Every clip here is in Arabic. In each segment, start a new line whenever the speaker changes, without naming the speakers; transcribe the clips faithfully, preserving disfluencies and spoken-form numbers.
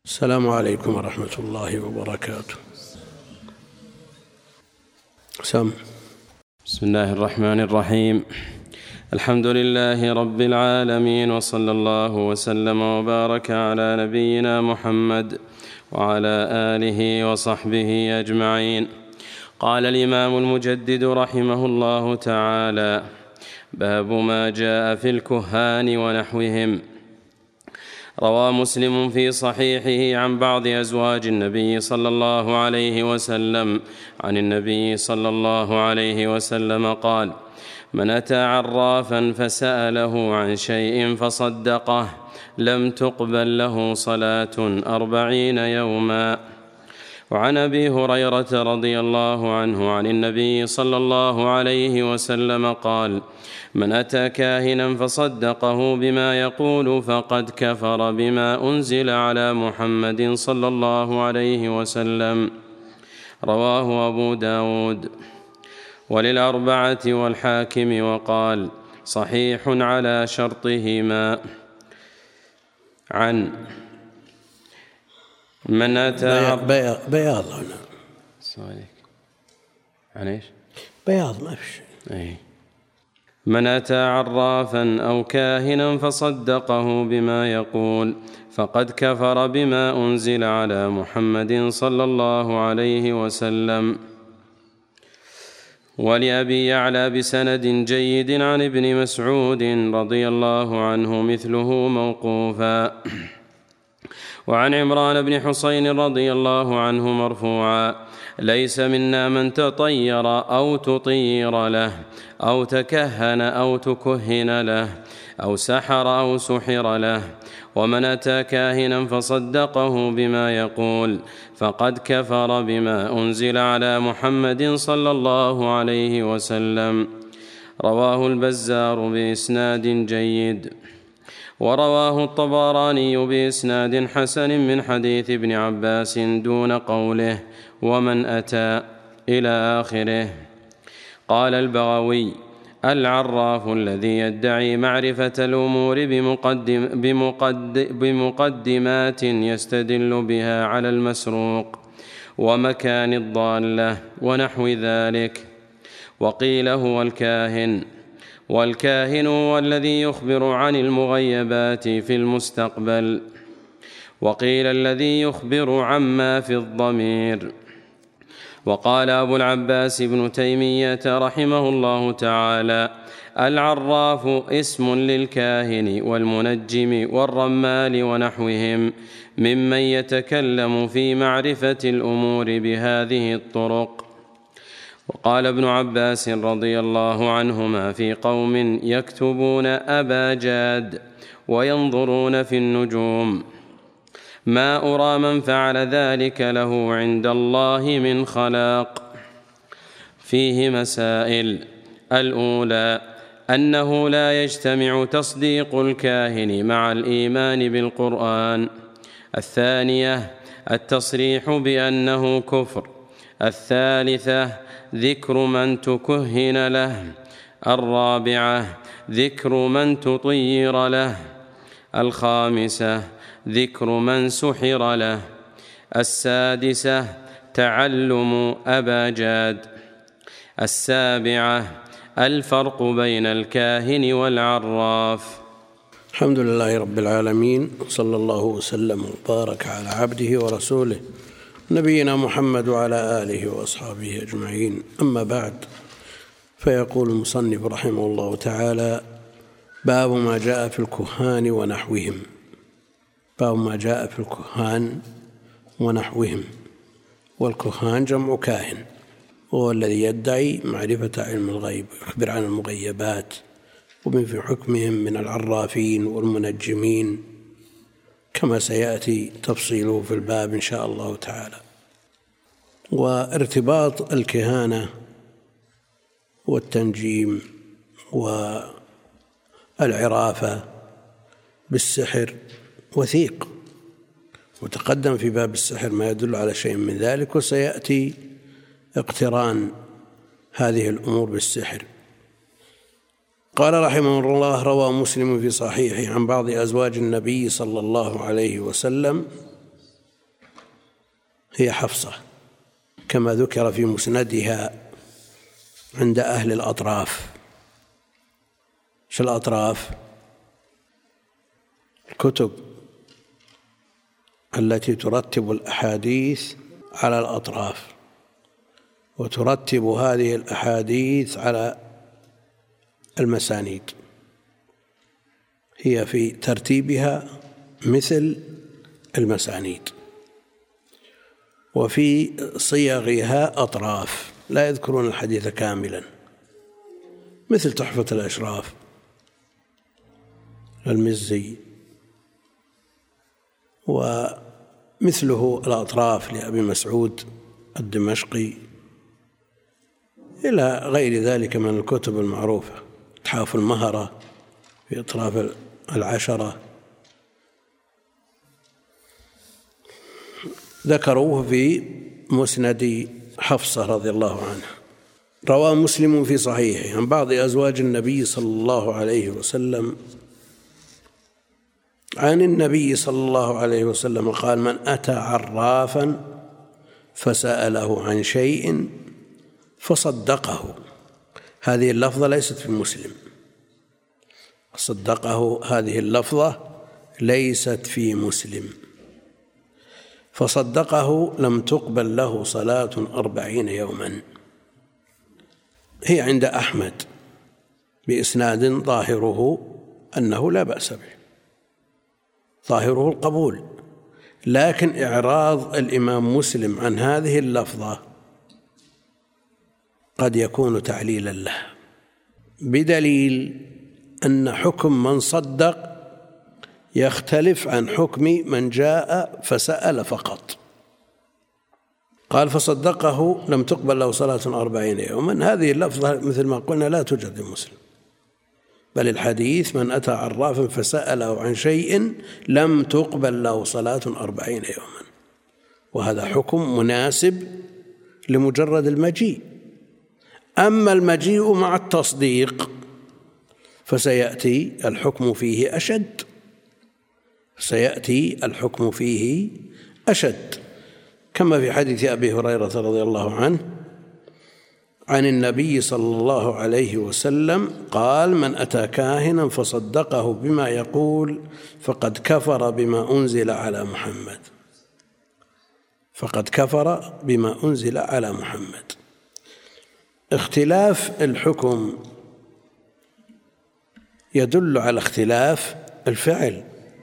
السلام عليكم ورحمة الله وبركاته. سم.
بسم الله الرحمن الرحيم. الحمد لله رب العالمين، وصلى الله وسلم وبارك على نبينا محمد وعلى آله وصحبه أجمعين. قال الإمام المجدد رحمه الله تعالى: باب ما جاء في الكهان ونحوهم. روى مسلم في صحيحه عن بعض أزواج النبي صلى الله عليه وسلم عن النبي صلى الله عليه وسلم قال: من أتى عرافا فسأله عن شيء فصدقه لم تقبل له صلاة أربعين يوما. وعن أبي هريرة رضي الله عنه عن النبي صلى الله عليه وسلم قال: من أتى كاهنا فصدقه بما يقول فقد كفر بما أنزل على محمد صلى الله عليه وسلم. رواه أبو داود وللأربعة والحاكم، وقال: صحيح على شرطهما. عن من أتى
بياض, بياض هنا
سؤالك عن إيش؟
بياض ما في شيء.
أي. من أتى عرافا أو كاهنا فصدقه بما يقول فقد كفر بما أنزل على محمد صلى الله عليه وسلم. ولأبي يعلى بسند جيد عن ابن مسعود رضي الله عنه مثله موقوفا. وعن عمران بن حسين رضي الله عنه مرفوعا: ليس منا من تطير أو تطير له أو تكهن أو تكهن له أو سحر أو سحر له. ومن أتى كاهنا فصدقه بما يقول فقد كفر بما أنزل على محمد صلى الله عليه وسلم. رواه البزار بإسناد جيد. ورواه الطبراني بإسناد حسن من حديث ابن عباس دون قوله ومن أتى إلى آخره. قال البغوي: العراف الذي يدعي معرفة الأمور بمقدم بمقد بمقدمات يستدل بها على المسروق ومكان الضالة ونحو ذلك. وقيل هو الكاهن، والكاهن هو الذي يخبر عن المغيبات في المستقبل. وقيل الذي يخبر عما في الضمير. وقال أبو العباس ابن تيمية رحمه الله تعالى: العراف اسم للكاهن والمنجم والرمال ونحوهم ممن يتكلم في معرفة الأمور بهذه الطرق. وقال ابن عباس رضي الله عنهما في قوم يكتبون أبا جاد وينظرون في النجوم: ما أرى من فعل ذلك له عند الله من خلاق. فيه مسائل: الأولى أنه لا يجتمع تصديق الكاهن مع الإيمان بالقرآن. الثانية التصريح بأنه كفر. الثالثة ذكر من تكهن له. الرابعة ذكر من تطير له. الخامسة ذكر من سحر له. السادسة تعلم أبا جاد. السابعة الفرق بين الكاهن والعراف.
الحمد لله رب العالمين، صلى الله وسلم وبارك على عبده ورسوله نبينا محمد وعلى آله وأصحابه أجمعين. أما بعد، فيقول المصنف رحمه الله تعالى: باب ما جاء في الكهان ونحوهم. باب ما جاء في الكهان ونحوهم. والكهان جمع كاهن، وهو الذي يدعي معرفة علم الغيب ويخبر عن المغيبات، ومن في حكمهم من العرافين والمنجمين، كما سيأتي تفصيله في الباب إن شاء الله تعالى. وارتباط الكهانة والتنجيم والعرافة بالسحر وثيق، وتقدم في باب السحر ما يدل على شيء من ذلك، وسيأتي اقتران هذه الأمور بالسحر. قال رحمه الله: روى مسلم في صحيحه عن بعض أزواج النبي صلى الله عليه وسلم هي حفصة كما ذكر في مسندها عند أهل الأطراف. شو الأطراف؟ الكتب التي ترتب الأحاديث على الأطراف وترتب هذه الأحاديث على المسانيد، هي في ترتيبها مثل المسانيد، وفي صيغها أطراف لا يذكرون الحديث كاملا، مثل تحفة الأشراف للمزي، ومثله الأطراف لأبي مسعود الدمشقي، إلى غير ذلك من الكتب المعروفة، إتحاف المهرة في أطراف العشرة، ذكروه في مسند حفصة رضي الله عنها. روى مسلم في صحيحه عن بعض أزواج النبي صلى الله عليه وسلم عن النبي صلى الله عليه وسلم قال: من أتى عرافا فسأله عن شيء فصدقه. هذه اللفظة ليست في مسلم، صدقه هذه اللفظة ليست في مسلم. فصدقه لم تقبل له صلاة أربعين يوما. هي عند أحمد بإسناد ظاهره أنه لا بأس به، ظاهره القبول، لكن إعراض الإمام مسلم عن هذه اللفظة قد يكون تعليلا له، بدليل أن حكم من صدق يختلف عن حكم من جاء فسأل فقط. قال: فصدقه لم تقبل له صلاة أربعين يوما. هذه اللفظة مثل ما قلنا لا توجد في مسلم، بل الحديث: من أتى عرافا فسأله عن شيء لم تقبل له صلاة أربعين يوما، وهذا حكم مناسب لمجرد المجيء. أما المجيء مع التصديق فسيأتي الحكم فيه أشد، سيأتي الحكم فيه أشد، كما في حديث أبي هريرة رضي الله عنه عن النبي صلى الله عليه وسلم قال: من أتى كاهنا فصدقه بما يقول فقد كفر بما أنزل على محمد، فقد كفر بما أنزل على محمد. اختلاف الحكم يدل على اختلاف الفعل،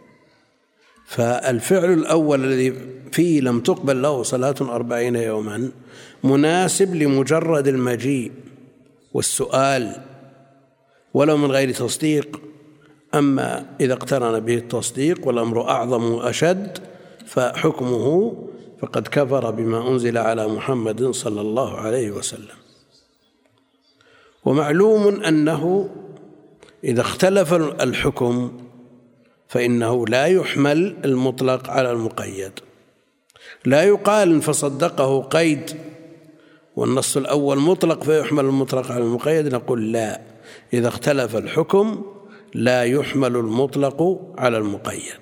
فالفعل الأول الذي فيه لم تقبل له صلاة أربعين يوما مناسب لمجرد المجيء والسؤال ولو من غير تصديق. أما إذا اقترن به التصديق والأمر أعظم وأشد فحكمه فقد كفر بما أنزل على محمد صلى الله عليه وسلم. ومعلوم أنه إذا اختلف الحكم فإنه لا يحمل المطلق على المقيد، لا يقال إن فصدقه قيد والنص الأول مطلق فيحمل المطلق على المقيد، نقول لا، إذا اختلف الحكم لا يحمل المطلق على المقيد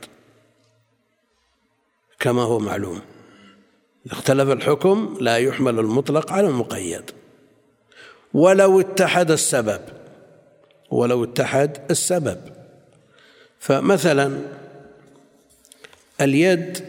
كما هو معلوم. إذا اختلف الحكم لا يحمل المطلق على المقيد ولو اتحد السبب، ولو اتحد السبب. فمثلا اليد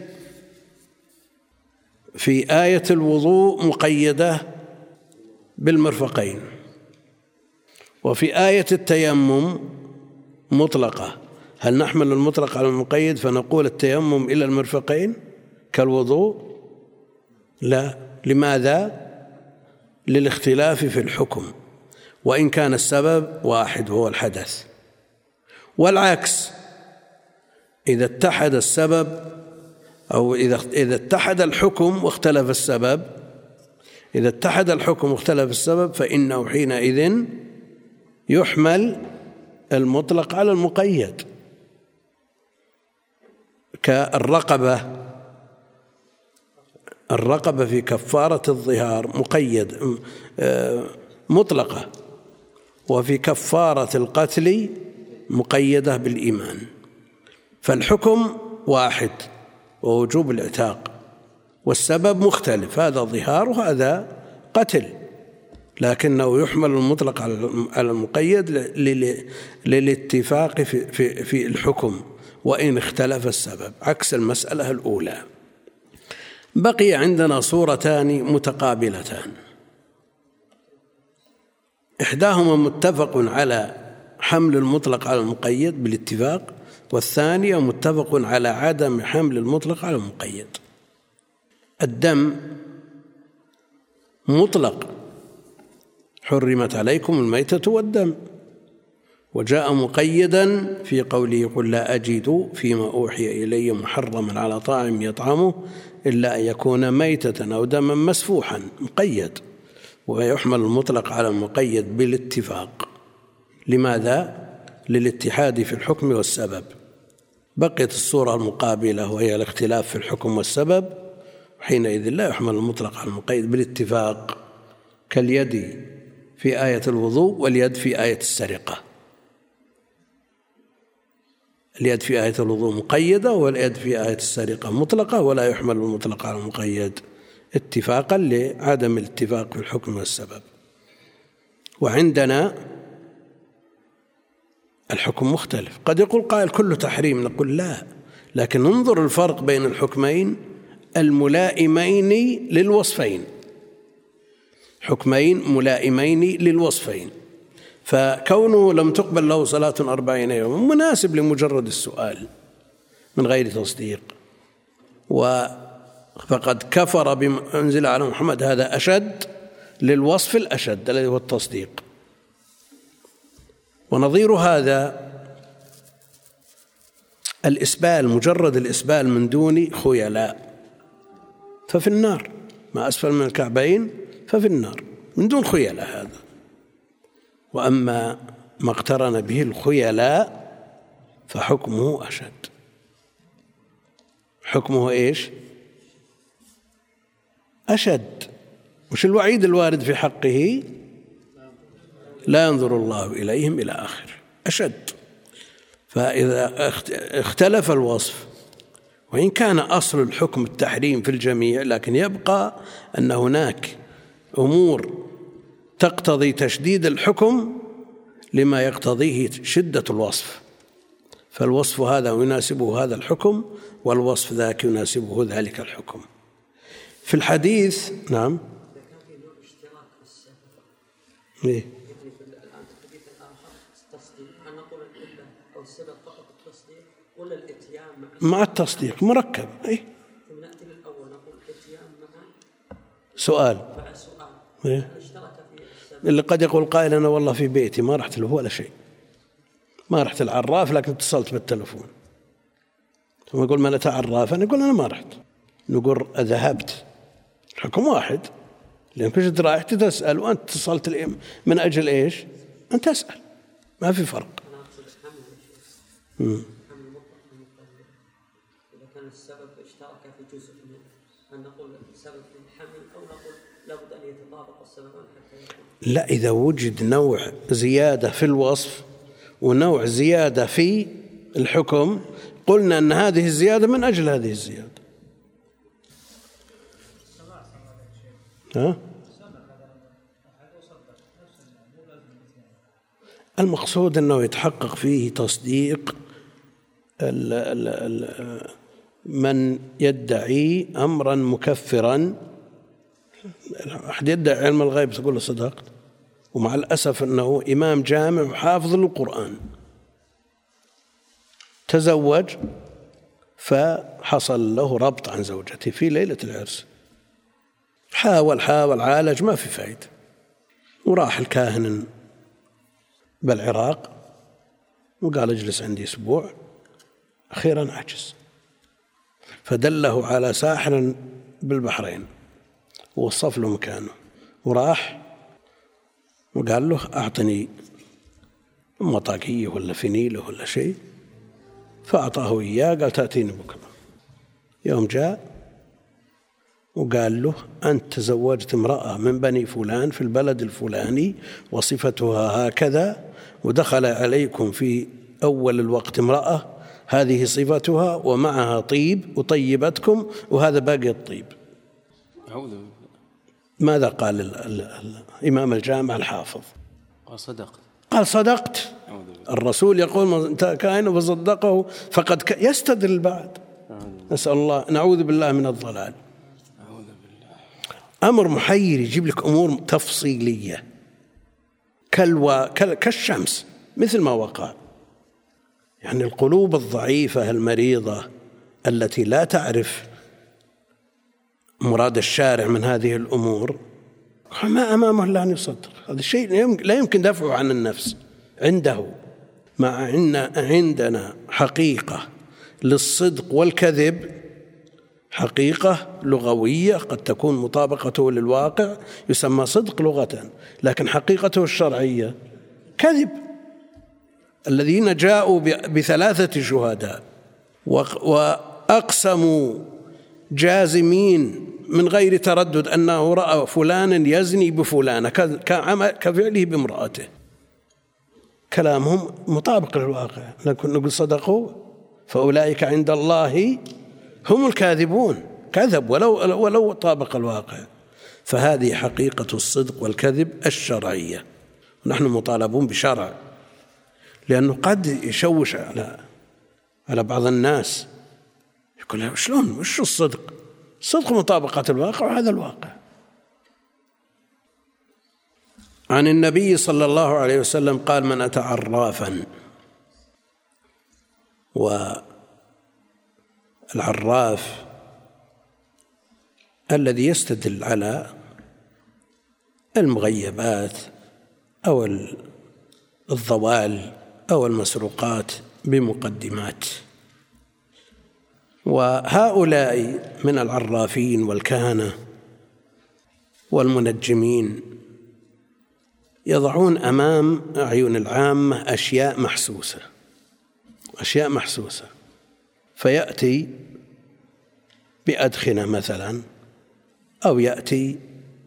في آية الوضوء مقيدة بالمرفقين، وفي آية التيمم مطلقة. هل نحمل المطلق على المقيد فنقول التيمم إلى المرفقين كالوضوء؟ لا. لماذا؟ للاختلاف في الحكم، وإن كان السبب واحد هو الحدث. والعكس، إذا اتحد السبب أو إذا إذا اتحد الحكم واختلف السبب، إذا اتحد الحكم واختلف السبب فإنه حينئذ يحمل المطلق على المقيد، كالرقبة. الرقبة في كفارة الظهار مقيد مطلقة، وفي كفارة القتل مقيدة بالإيمان. فالحكم واحد ووجوب العتاق، والسبب مختلف، هذا ظهار وهذا قتل، لكنه يحمل المطلق على المقيد للاتفاق في, في, في الحكم وإن اختلف السبب، عكس المسألة الأولى. بقي عندنا صورتان متقابلتان، إحداهما متفق على حمل المطلق على المقيد بالاتفاق، والثانية متفق على عدم حمل المطلق على المقيد. الدم مطلق، حرمت عليكم الميتة والدم، وجاء مقيدا في قوله قل لا أجد فيما أوحي إلي محرما على طاعم يطعمه إلا أن يكون ميتة أو دما مسفوحا، مقيد، ويحمل المطلق على المقيد بالاتفاق. لماذا؟ للاتحاد في الحكم والسبب. بقيت الصورة المقابلة وهي الاختلاف في الحكم والسبب، حينئذ لا يحمل المطلق على المقيد بالاتفاق، كاليد في آية الوضوء واليد في آية السرقة. اليد في آية الوضوء مقيدة واليد في آية السرقة مطلقة، ولا يحمل المطلق على المقيد اتفاقا لعدم الاتفاق في الحكم والسبب. وعندنا الحكم مختلف، قد يقول قائل كله تحريم، نقول لا، لكن انظر الفرق بين الحكمين الملائمين للوصفين، حكمين ملائمين للوصفين، فكونه لم تقبل له صلاة أربعين يوما مناسب لمجرد السؤال من غير تصديق، فقد كفر بما أنزل على محمد، هذا أشد للوصف الأشد الذي هو التصديق. ونظير هذا الإسبال، مجرد الإسبال من دون خيلاء ففي النار، ما أسفل من الكعبين ففي النار من دون خيلاء هذا. وأما ما اقترن به الخيلاء فحكمه أشد. حكمه إيش؟ أشد. وش الوعيد الوارد في حقه؟ لا ينظر الله إليهم إلى آخر، أشد. فإذا اختلف الوصف، وإن كان أصل الحكم التحريم في الجميع، لكن يبقى أن هناك أمور تقتضي تشديد الحكم لما يقتضيه شدة الوصف، فالوصف هذا يناسبه هذا الحكم، والوصف ذاك يناسبه ذلك الحكم. في الحديث نعم إيه؟ مع التصديق مركب. أي سؤال إيه؟ اللي قد يقول قائل أنا والله في بيتي ما رحت له ولا شيء، ما رحت العراف لكن اتصلت بالتلفون، ثم يقول ما أتى عراف، أنا يقول أنا ما رحت، نقول ذهبت، الحكم واحد، لأن كنت رايح تسأل وأنت اتصلت من أجل إيش؟ أن تسأل، ما في فرق. مم.
إذا كان السبب اشترك في جزء منه، هل نقول السبب في الحمل أو نقول لابد أن يتطابق السببان حتى يكون؟
لا، إذا وجد نوع زيادة في الوصف ونوع زيادة في الحكم قلنا أن هذه الزيادة من أجل هذه الزيادة. ها؟ المقصود أنه يتحقق فيه تصديق ال ال ال من يدعي أمرا مكفرا. أحد يدعي علم الغيب تقول له صدقت، ومع الأسف أنه إمام جامع وحافظ للقرآن، تزوج فحصل له ربط عن زوجته في ليلة العرس، حاول حاول عالج ما في فائدة، وراح الكاهن بالعراق وقال اجلس عندي أسبوع، أخيرا عجز، فدله على ساحر بالبحرين ووصف له مكانه، وراح وقال له أعطني مطاقية ولا فنيلة ولا شيء، فأعطاه إياه، قال تأتيني بكرة. يوم جاء وقال له أنت تزوجت امرأة من بني فلان في البلد الفلاني وصفتها هكذا، ودخل عليكم في أول الوقت امرأة هذه صفتها ومعها طيب وطيبتكم وهذا باقي الطيب، ماذا قال الإمام الجامع الحافظ؟
قال صدقت.
قال صدقت. الرسول يقول من كان فصدقه فقد يستدل بعد. نسأل الله، نعوذ بالله من الضلال. أمر محير، يجيب لك أمور تفصيلية كالوا كالشمس مثل ما وقع. يعني القلوب الضعيفة المريضة التي لا تعرف مراد الشارع من هذه الأمور ما أمامه إلا أن يصدق. هذا الشيء لا يمكن دفعه عن النفس عنده. مع أن عندنا حقيقة للصدق والكذب، حقيقة لغوية قد تكون مطابقته للواقع يسمى صدق لغة، لكن حقيقته الشرعية كذب. الذين جاءوا بثلاثة شهداء وأقسموا جازمين من غير تردد أنه رأى فلانا يزني بفلانة كفعله بامرأته، كلامهم مطابق للواقع، لكن نقول صدقوا فأولئك عند الله هم الكاذبون، كذب ولو ولو طابق الواقع. فهذه حقيقة الصدق والكذب الشرعية، نحن مطالبون بشرع، لأنه قد يشوش على على بعض الناس، يقول شلون وش الصدق؟ الصدق مطابقة الواقع، وهذا الواقع. عن النبي صلى الله عليه وسلم قال: من أتى عرافا، والعراف الذي يستدل على المغيبات أو الضوال أو المسروقات بمقدمات. وهؤلاء من العرافين والكهنة والمنجمين يضعون أمام أعين العامة أشياء محسوسة أشياء محسوسة فيأتي بأدخنة مثلا، أو يأتي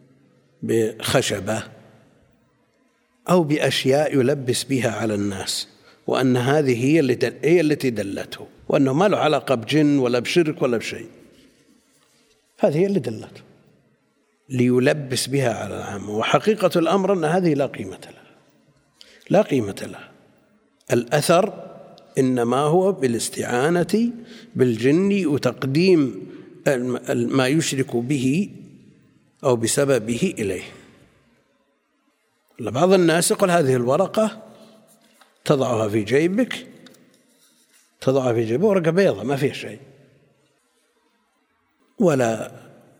بخشبة أو بأشياء يلبس بها على الناس، وأن هذه هي اللي هي التي دلته، وأنه ما له علاقة بجن ولا بشرك ولا بشيء. هذه هي اللي دلته ليلبس بها على العامة. وحقيقة الأمر أن هذه لا قيمة لها لا قيمة لها. الأثر إنما هو بالاستعانة بالجن وتقديم ما يشرك به أو بسببه إليه. بعض الناس يقول هذه الورقة تضعها في جيبك، تضعها في جيبك، ورقة بيضة ما فيها شيء، ولا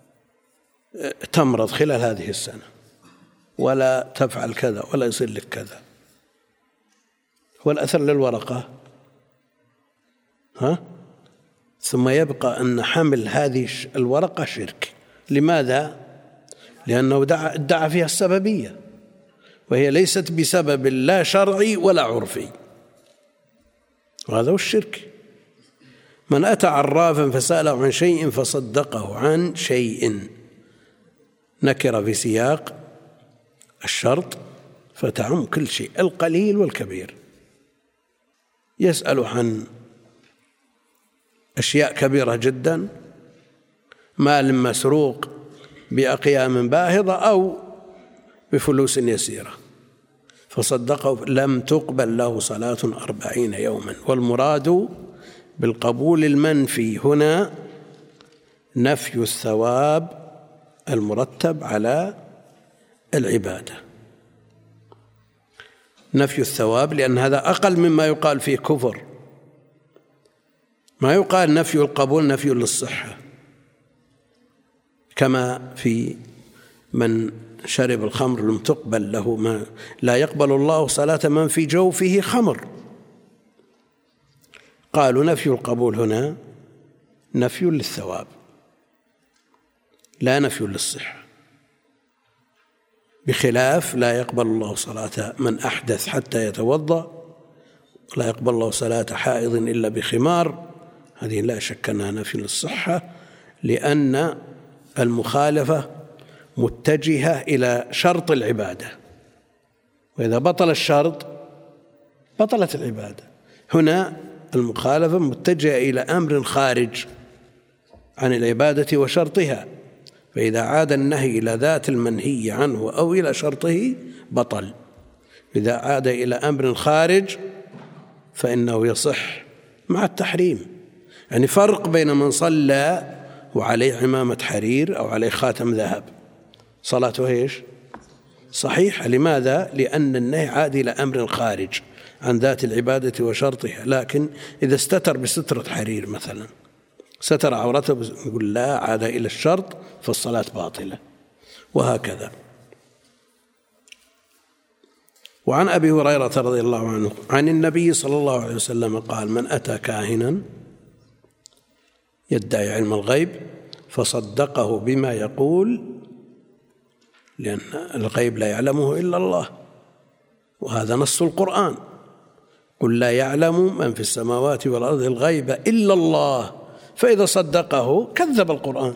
تمرض خلال هذه السنة، ولا تفعل كذا، ولا يصير لك كذا. والأثر للورقة ها ثم يبقى أن حمل هذه الورقة شرك. لماذا؟ لأنه ادعى فيها السببية، وهي ليست بسبب لا شرعي ولا عرفي، وهذا هو الشرك. من أتى عرافا فسأله عن شيء فصدقه عن شيء، نكر في سياق الشرط فتعم كل شيء، القليل والكبير. يسأل عن أشياء كبيرة جدا، مال مسروق بأقيام باهظة أو بفلوس يسيرة، فصدقه لم تقبل له صلاة أربعين يوما. والمراد بالقبول المنفي هنا نفي الثواب المرتب على العبادة، نفي الثواب، لأن هذا أقل مما يقال فيه كفر. ما يقال نفي القبول نفي للصحة، كما في من شرب الخمر لم تقبل له ما لا يقبل الله صلاة من في جوفه خمر. قالوا نفي القبول هنا نفي للثواب لا نفي للصحة، بخلاف لا يقبل الله صلاة من أحدث حتى يتوضأ، لا يقبل الله صلاة حائض إلا بخمار. هذه لا شك أنها نفي للصحة، لأن المخالفة متجهة إلى شرط العبادة، وإذا بطل الشرط بطلت العبادة. هنا المخالفة متجهة إلى أمر خارج عن العبادة وشرطها، فإذا عاد النهي إلى ذات المنهي عنه أو إلى شرطه بطل. إذا عاد إلى أمر خارج فإنه يصح مع التحريم. يعني فرق بين من صلى وعليه عمامة حرير أو عليه خاتم ذهب، صلاته إيش؟ صحيحة. لماذا؟ لأن النهي عاد إلى أمر خارج عن ذات العبادة وشرطها. لكن إذا استتر بسترة حرير مثلا، ستر عورته، يقول لا، عاد إلى الشرط فالصلاة باطلة، وهكذا. وعن أبي هريرة رضي الله عنه عن النبي صلى الله عليه وسلم قال: من أتى كاهنا يدعي علم الغيب فصدقه بما يقول، لأن الغيب لا يعلمه إلا الله، وهذا نص القرآن: قل لا يعلم من في السماوات والأرض الغيب إلا الله. فإذا صدقه كذب القرآن.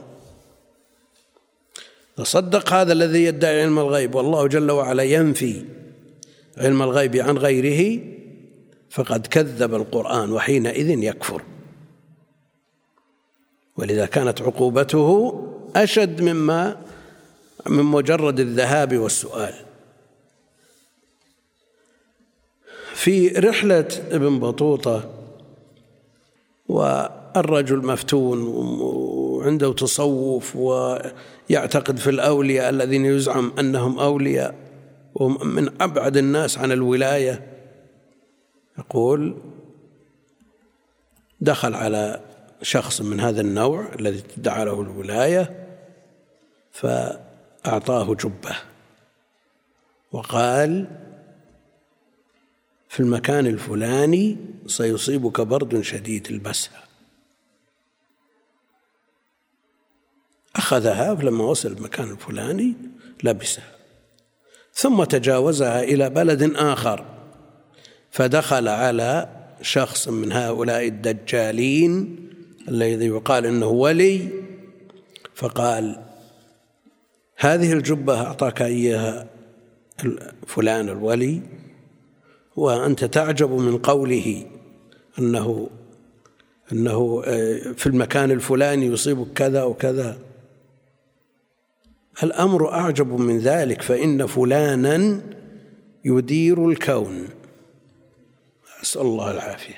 فصدق هذا الذي يدعي علم الغيب والله جل وعلا ينفي علم الغيب عن غيره، فقد كذب القرآن، وحينئذ يكفر. ولذا كانت عقوبته أشد مما من مجرد الذهاب والسؤال. في رحلة ابن بطوطة والرجل مفتون وعنده تصوف ويعتقد في الأولياء الذين يزعم أنهم أولياء ومن أبعد الناس عن الولاية، يقول: دخل على شخص من هذا النوع الذي ادعى له الولاية فأعطاه جبة وقال: في المكان الفلاني سيصيبك برد شديد، البسها. أخذها، فلما وصل المكان الفلاني لبسها، ثم تجاوزها إلى بلد آخر، فدخل على شخص من هؤلاء الدجالين الذي يقال إنه ولي، فقال: هذه الجبة أعطاك إياها فلان الولي، وأنت تعجب من قوله أنه أنه في المكان الفلاني يصيبك كذا وكذا. الأمر أعجب من ذلك، فإن فلانا يدير الكون، أسأل الله العافية،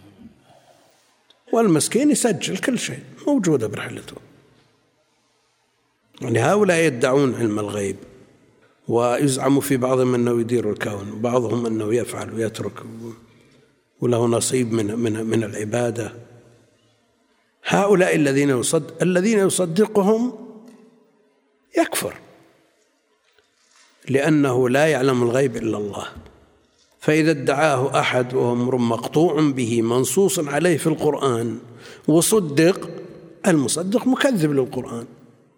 والمسكين يسجل كل شيء موجودة برحلته. يعني هؤلاء يدعون علم الغيب ويزعم في بعضهم أنه يدير الكون، وبعضهم أنه يفعل ويترك وله نصيب من من من العبادة. هؤلاء الذين يصدق الذين يصدقهم يكفر، لأنه لا يعلم الغيب إلا الله. فإذا ادعاه أحد وهو أمر مقطوع به منصوص عليه في القرآن وصدق، المصدق مكذب للقرآن.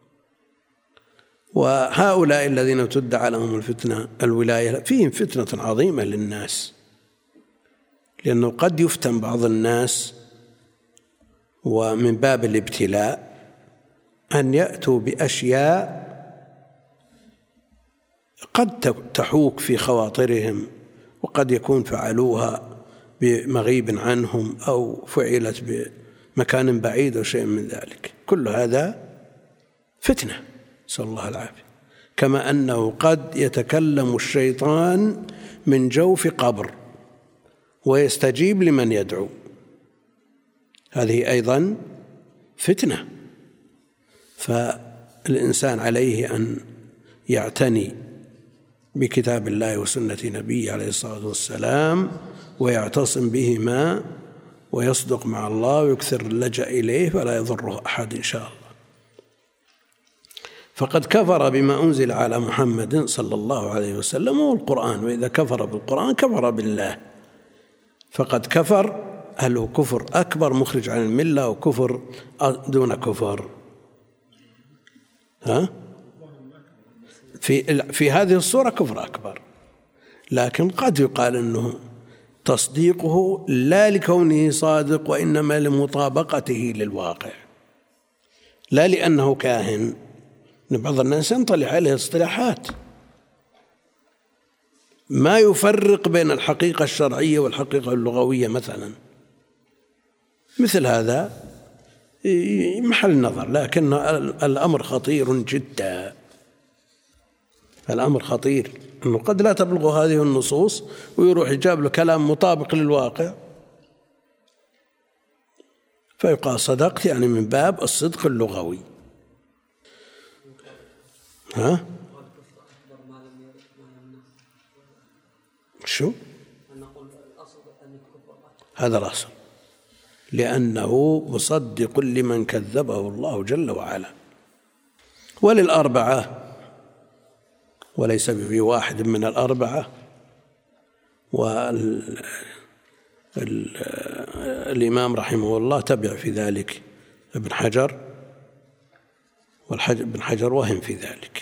وهؤلاء الذين تدعى لهم الفتنة الولاية فيهم فتنة عظيمة للناس، لأنه قد يفتن بعض الناس ومن باب الابتلاء أن يأتوا بأشياء قد تحوك في خواطرهم، وقد يكون فعلوها بمغيب عنهم أو فعلت بمكان بعيد أو شيء من ذلك. كل هذا فتنة، نسأل الله العافية. كما أنه قد يتكلم الشيطان من جوف قبر ويستجيب لمن يدعو، هذه أيضا فتنة. فالإنسان عليه أن يعتني بكتاب الله وسنة نبيه عليه الصلاة والسلام ويعتصم بهما ويصدق مع الله ويكثر اللجأ إليه، فلا يضره أحد إن شاء الله. فقد كفر بما أنزل على محمد صلى الله عليه وسلم والقرآن، وإذا كفر بالقرآن كفر بالله. فقد كفر، هل هو كفر أكبر مخرج عن الملة أو كفر دون كفر؟ ها؟ في في هذه الصورة كفر أكبر، لكن قد يقال أنه تصديقه لا لكونه صادق، وإنما لمطابقته للواقع، لا لأنه كاهن. بعض الناس ينطلع عليه اصطلاحات ما يفرق بين الحقيقة الشرعية والحقيقة اللغوية مثلا. مثل هذا محل نظر، لكن الأمر خطير جدا. الأمر خطير أنه قد لا تبلغ هذه النصوص ويروح يجاب له كلام مطابق للواقع فيقال صدقت، يعني من باب الصدق اللغوي. ها؟ شو؟ هذا الأصل، لأنه مصدق لمن كذبه الله جل وعلا. وللأربعة وليس بواحد من الأربعة. والإمام رحمه الله تبع في ذلك ابن حجر، وابن حجر وهم في ذلك.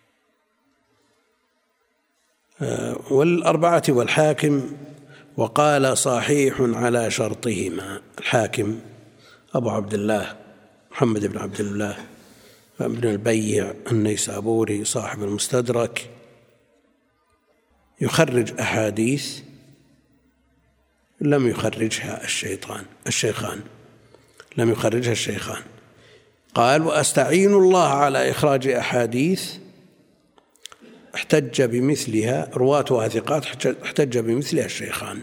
والأربعة والحاكم. وقال صحيح على شرطهما. الحاكم أبو عبد الله محمد بن عبد الله بن البيع النيسابوري صاحب المستدرك، يخرج أحاديث لم يخرجها الشيطان الشيخان لم يخرجها الشيخان. قال: وأستعين الله على إخراج أحاديث احتج بمثلها رواتها ثقات احتج بمثلها الشيخان.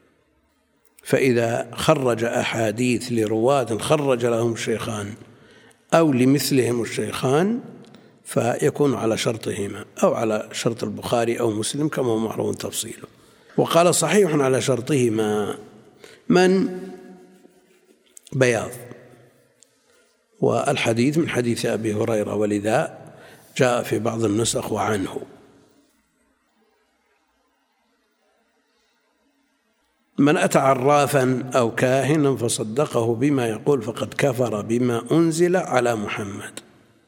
فإذا خرج أحاديث لرواة خرج لهم الشيخان أو لمثلهم الشيخان فيكون على شرطهما أو على شرط البخاري أو مسلم كما هو معروف تفصيله. وقال صحيح على شرطهما من بياض، والحديث من حديث أبي هريرة، ولذا جاء في بعض النسخ وعنه. من أتى عرافا أو كاهنا فصدقه بما يقول فقد كفر بما أنزل على محمد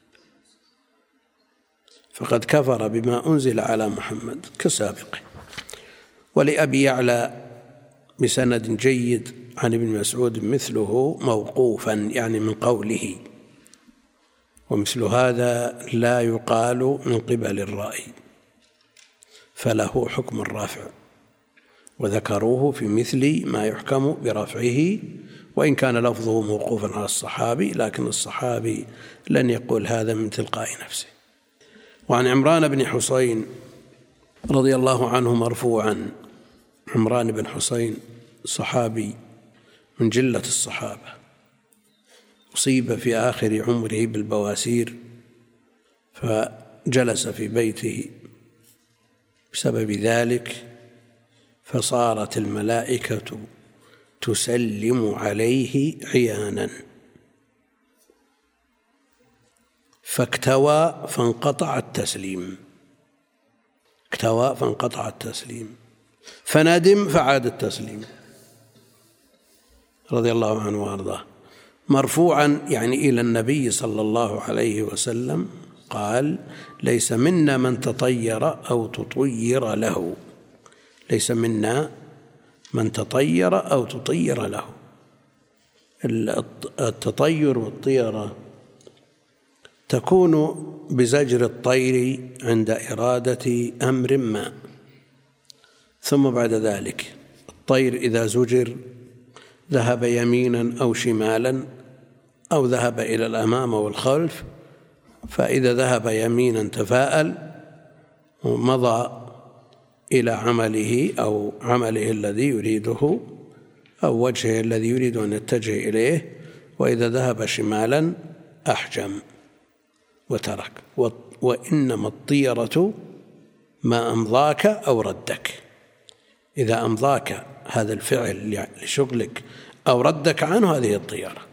فقد كفر بما أنزل على محمد كسابقه. ولأبي يعلى بسند جيد عن ابن مسعود مثله موقوفا، يعني من قوله، ومثل هذا لا يقال من قبل الرأي فله حكم الرفع، وذكروه في مثل ما يحكم برفعه، وإن كان لفظه موقوفا على الصحابي، لكن الصحابي لن يقول هذا من تلقاء نفسه. وعن عمران بن حسين رضي الله عنه مرفوعا. عمران بن حسين صحابي من جلة الصحابة، أصيب في آخر عمره بالبواسير فجلس في بيته بسبب ذلك، فصارت الملائكة تسلم عليه عيانا، فاكتوى فانقطع التسليم اكتوى فانقطع التسليم فندم فعاد التسليم رضي الله عنه وارضاه. مرفوعا يعني إلى النبي صلى الله عليه وسلم قال: ليس منا من تطير أو تطير له ليس منا من تطير أو تطير له. التطير والطيرة تكون بزجر الطير عند إرادة أمر ما، ثم بعد ذلك الطير إذا زجر ذهب يمينا أو شمالا أو ذهب إلى الأمام والخلف، فإذا ذهب يمينا تفاءل ومضى إلى عمله أو عمله الذي يريده أو وجهه الذي يريد أن يتجه إليه، وإذا ذهب شمالا أحجم وترك. وإنما الطيرة ما أمضاك أو ردك، إذا أمضاك هذا الفعل لشغلك أو ردك عنه هذه الطيرة.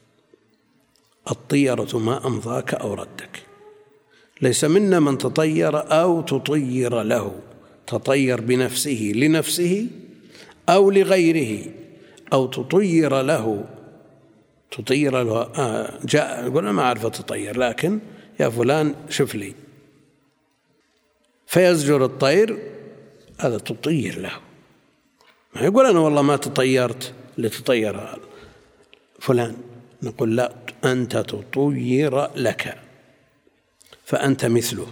الطيرة ما أمضاك أو ردك. ليس منا من تطير أو تطير له، تطير بنفسه لنفسه أو لغيره، أو تطير له تطير له آه جاء يقول أنا ما أعرف أتطير لكن يا فلان شوف لي، فيزجر الطير، هذا تطير له. ما يقول أنا والله ما تطيرت لتطير فلان، نقول لا، أنت تطير لك فأنت مثله.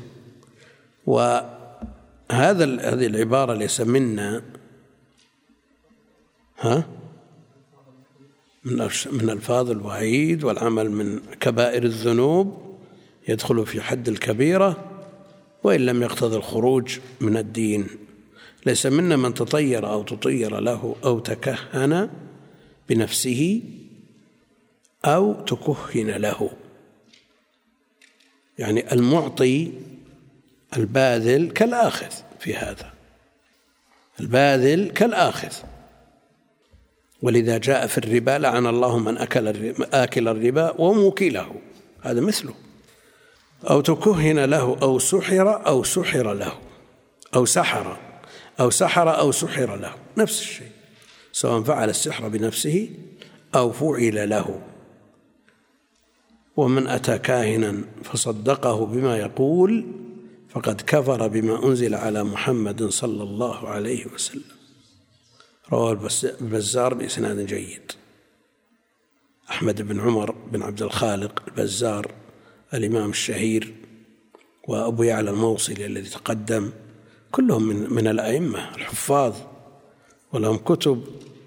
وهذا هذه العبارة ليس منا ها من ألفاظ الوعيد، والعمل من كبائر الذنوب يدخل في حد الكبيرة وإن لم يقتضي الخروج من الدين. ليس منا من تطير أو تطير له أو تكهن بنفسه أو تكهن له، يعني المعطي الباذل كالآخذ في هذا، الباذل كالآخذ. ولذا جاء في الربا لعن الله من أكل آكل الربا وموكله، هذا مثله. أو تكهن له أو سحر أو سحر له أو سحر أو سحر أو سحر له، نفس الشيء، سواء فعل السحر بنفسه أو فعل له. ومن أتى كاهنا فصدقه بما يقول فقد كفر بما أنزل على محمد صلى الله عليه وسلم. رواه البزار بإسناد جيد. أحمد بن عمر بن عبد الخالق البزار الإمام الشهير، وأبو يعلى الموصلي الذي تقدم، كلهم من, من الأئمة الحفاظ، ولهم كتب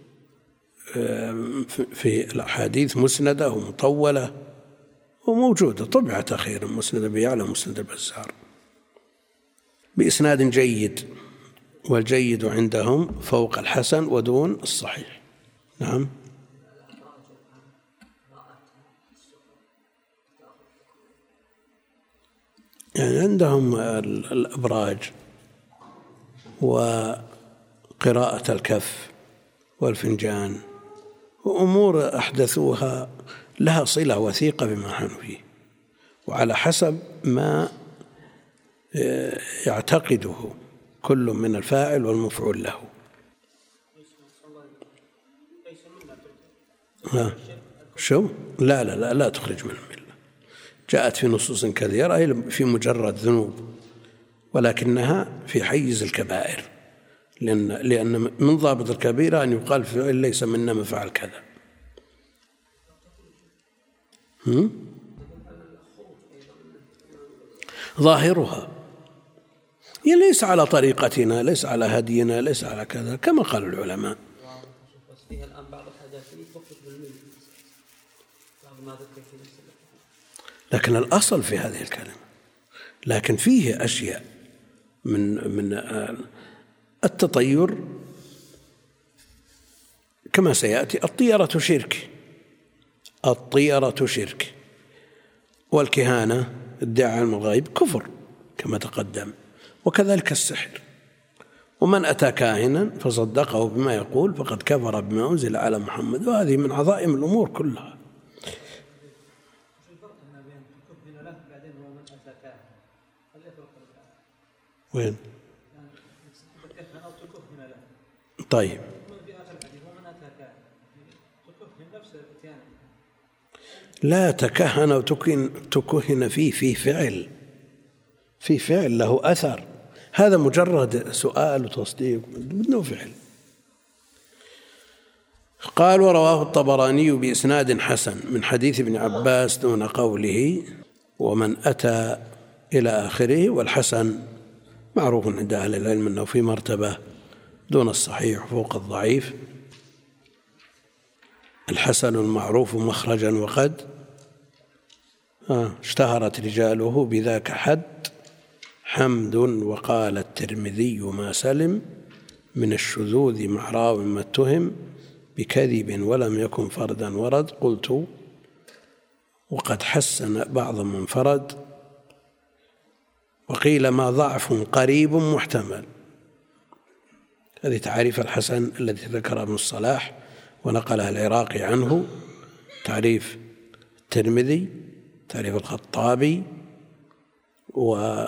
في الأحاديث مسندة ومطولة وموجودة، طبعت أخيرا مسند أبي يعلى مسند البزار بإسناد جيد، والجيد عندهم فوق الحسن ودون الصحيح. نعم. يعني عندهم الأبراج وقراءة الكف والفنجان وأمور أحدثوها لها صلة وثيقة بما نحن فيه، وعلى حسب ما يعتقده كل من الفاعل والمفعول له. لا شو لا لا لا, لا تخرج من الملة، جاءت في نصوص كثيرة في مجرد ذنوب، ولكنها في حيز الكبائر، لأن, لأن من ضابط الكبيرة أن يقال فعل ليس منا من فعل كذا. هم؟ ظاهرها هي ليس على طريقتنا، ليس على هدينا، ليس على كذا كما قال العلماء. لكن الأصل في هذه الكلمة، لكن فيه أشياء من من التطير كما سيأتي. الطيرة شرك، الطيرة شرك، والكهانة ادعاء علم الغيب كفر كما تقدم، وكذلك السحر. ومن أتى كاهنا فصدقه بما يقول فقد كفر بما أنزل على محمد. وهذه من عظائم الأمور كلها. وين؟ طيب لا تكهن وتكهن تكهن فيه في فعل في فعل له أثر، هذا مجرد سؤال وتصديق بدون فعل. قال ورواه الطبراني بإسناد حسن من حديث ابن عباس دون قوله ومن أتى إلى آخره. والحسن معروف عند أهل العلم أنه في مرتبة دون الصحيح فوق الضعيف. الحسن المعروف مخرجا وقد اشتهرت رجاله بذاك حد حمد. وقال الترمذي ما سلم من الشذوذ مع راو ما اتهم بكذب ولم يكن فردا ورد. قلت وقد حسن بعض من فرد. وقيل ما ضعف قريب محتمل. هذه تعريف الحسن الذي ذكر ابن الصلاح ونقلها العراقي عنه، تعريف الترمذي، تعريف الخطابي. و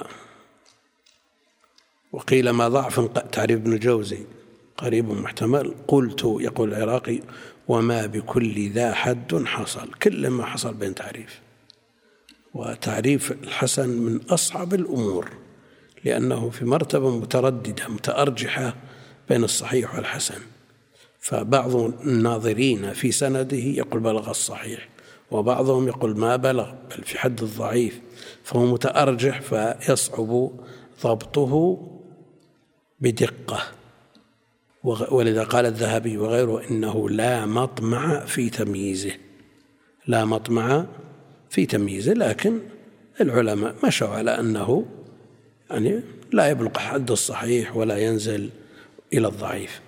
وقيل ما ضعف تعريف ابن الجوزي قريب محتمل. قلت يقول العراقي وما بكل ذا حد حصل، كل ما حصل بين تعريف. وتعريف الحسن من أصعب الأمور لأنه في مرتبة مترددة متأرجحة بين الصحيح والحسن، فبعض الناظرين في سنده يقول بلغ الصحيح، وبعضهم يقول ما بلغ بل في حد الضعيف، فهو متأرجح فيصعب ضبطه بدقة. ولذا قال الذهبي وغيره إنه لا مطمع في تمييزه، لا مطمع في تمييزه، لكن العلماء مشوا على أنه يعني لا يبلغ حد الصحيح ولا ينزل إلى الضعيف.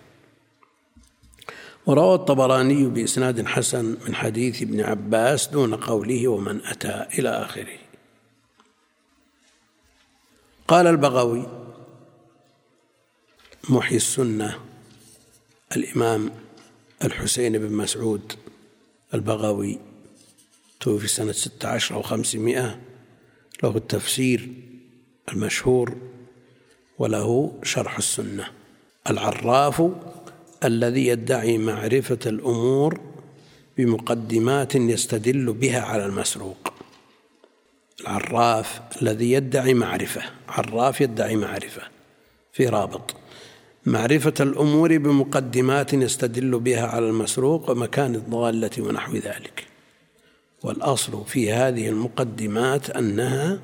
وروى الطبراني بإسناد حسن من حديث ابن عباس دون قوله ومن أتى إلى آخره. قال البغوي محيي السنة الإمام الحسين بن مسعود البغوي توفي سنة ستة عشر وخمسمائة، له التفسير المشهور وله شرح السنة. العراف الذي يدعي معرفة الأمور بمقدمات يستدل بها على المسروق. العراف الذي يدعي معرفة، عراف يدعي معرفة في رابط، معرفة الأمور بمقدمات يستدل بها على المسروق ومكان الضالة ونحو ذلك. والأصل في هذه المقدمات أنها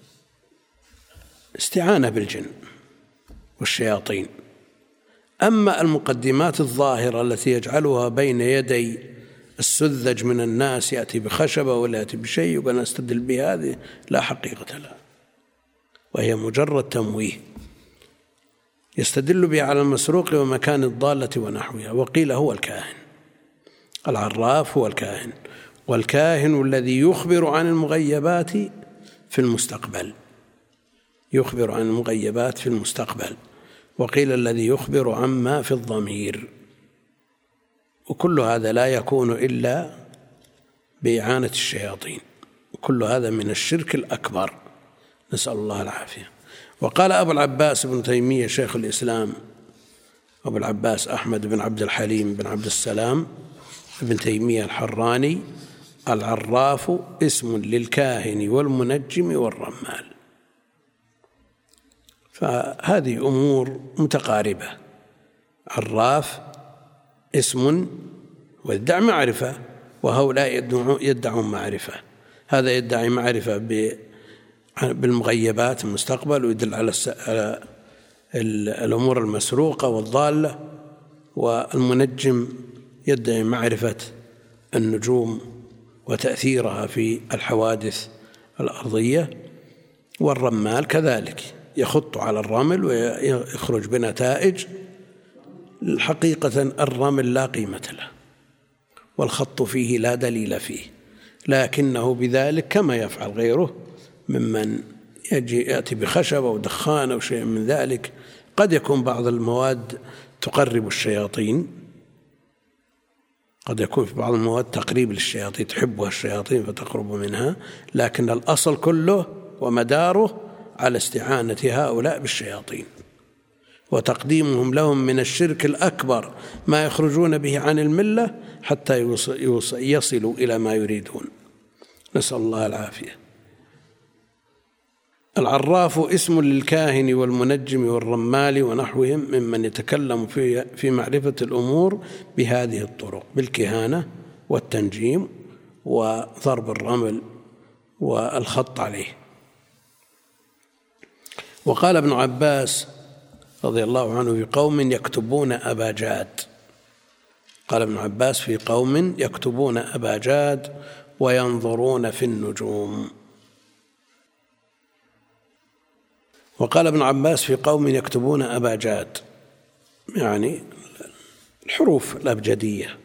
استعانة بالجن والشياطين. أما المقدمات الظاهرة التي يجعلها بين يدي السذج من الناس، يأتي بخشبة ولا يأتي بشيء وقال نستدل بهذه، لا حقيقة لها، وهي مجرد تمويه يستدل بها على المسروق ومكان الضالة ونحوها. وقيل هو الكاهن، العراف هو الكاهن، والكاهن الذي يخبر عن المغيبات في المستقبل، يخبر عن المغيبات في المستقبل. وقيل الذي يخبر عما في الضمير. وكل هذا لا يكون إلا بإعانة الشياطين، وكل هذا من الشرك الأكبر، نسأل الله العافية. وقال أبو العباس ابن تيمية شيخ الإسلام أبو العباس أحمد بن عبد الحليم بن عبد السلام ابن تيمية الحراني: العراف اسم للكاهن والمنجم والرمال. فهذه أمور متقاربة. عراف اسم ويدعي معرفة، وهؤلاء يدعون معرفة. هذا يدعي معرفة بالمغيبات المستقبل ويدل على الأمور المسروقة والضالة، والمنجم يدعي معرفة النجوم وتأثيرها في الحوادث الأرضية، والرمال كذلك يخط على الرمل ويخرج بنتائج. حقيقة الرمل لا قيمة له، والخط فيه لا دليل فيه، لكنه بذلك كما يفعل غيره ممن يجي يأتي بخشب أو دخان أو شيء من ذلك. قد يكون بعض المواد تقرب الشياطين، قد يكون في بعض المواد تقريب للشياطين، تحبها الشياطين فتقرب منها، لكن الأصل كله ومداره على استعانة هؤلاء بالشياطين وتقديمهم لهم من الشرك الأكبر ما يخرجون به عن الملة حتى يصلوا إلى ما يريدون، نسأل الله العافية. العراف اسم للكاهن والمنجم والرمال ونحوهم ممن يتكلم في في معرفة الأمور بهذه الطرق، بالكهانة والتنجيم وضرب الرمل والخط عليه. وقال ابن عباس رضي الله عنه في قوم يكتبون أبا جاد، قال ابن عباس في قوم يكتبون أبا جاد وينظرون في النجوم. وقال ابن عباس في قوم يكتبون أبا جاد، يعني الحروف الأبجدية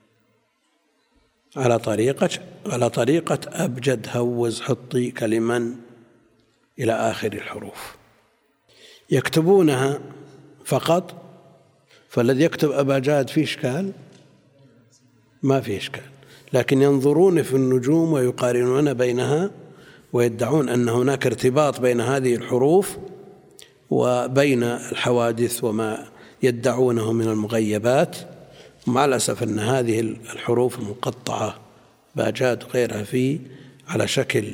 على طريقة على طريقة أبجد هوز حطي كلما إلى آخر الحروف، يكتبونها فقط. فالذي يكتب أبا جاد في إشكال؟ ما في إشكال، لكن ينظرون في النجوم ويقارنون بينها ويدعون أن هناك ارتباط بين هذه الحروف وبين الحوادث وما يدعونه من المغيبات. مع الأسف أن هذه الحروف المقطعة باجات وغيرها فيه على شكل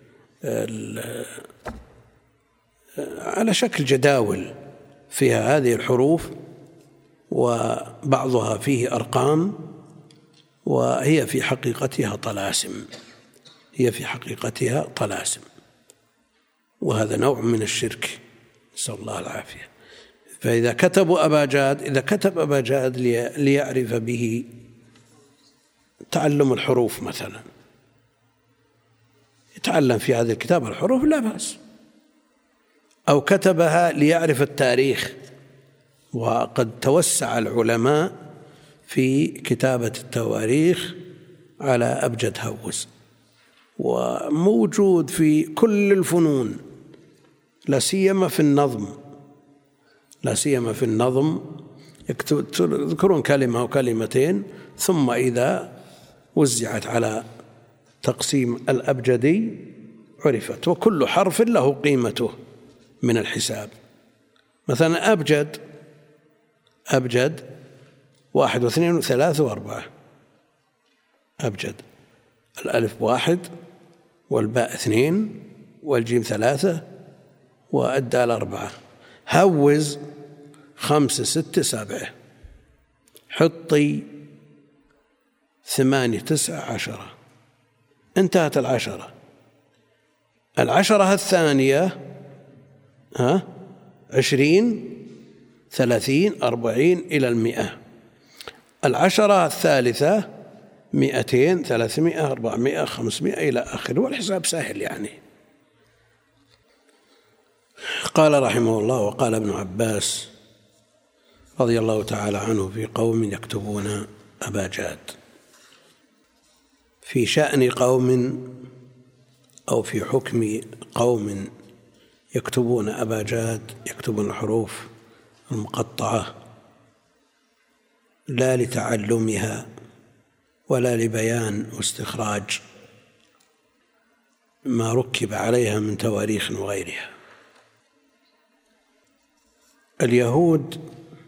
على شكل جداول فيها هذه الحروف، وبعضها فيه أرقام، وهي في حقيقتها طلاسم، هي في حقيقتها طلاسم، وهذا نوع من الشرك، نسأل الله العافية. فإذا كتبوا أباجاد، إذا كتب أباجاد ليعرف به تعلم الحروف مثلا، يتعلم في هذا الكتاب الحروف لا بأس، أو كتبها ليعرف التاريخ. وقد توسع العلماء في كتابة التواريخ على أبجد هوز، وموجود في كل الفنون، لا سيما في النظم، لا سيما في النظم يذكرون كلمة أو كلمتين، ثم إذا وزعت على تقسيم الأبجدي عرفت، وكل حرف له قيمته من الحساب. مثلا أبجد أبجد واحد واثنين وثلاثة وأربعة، أبجد الألف واحد والباء اثنين والجيم ثلاثة والدال أربعة. هوز خمسة ستة سبعة، حطي ثمانية تسعة عشرة، انتهت العشرة. العشرة الثانية ها عشرين ثلاثين أربعين إلى المئة. العشرة الثالثة مئتين ثلاثمائة أربعمائة خمسمائة إلى آخره، والحساب سهل يعني. قال رحمه الله: وقال ابن عباس رضي الله تعالى عنه في قوم يكتبون أباجاد، في شأن قوم أو في حكم قوم يكتبون أباجاد، يكتبون الحروف المقطعة لا لتعلمها ولا لبيان واستخراج ما ركب عليها من تواريخ وغيرها. اليهود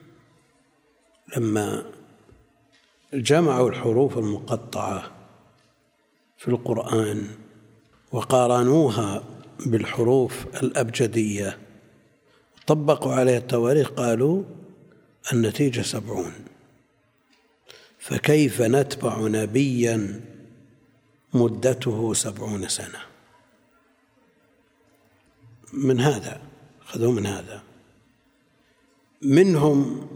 لما جمعوا الحروف المقطعة في القرآن وقارنوها بالحروف الأبجدية طبقوا عليها التواريخ، قالوا النتيجة سبعون، فكيف نتبع نبيا مدته سبعون سنة؟ من هذا خذوا من هذا. منهم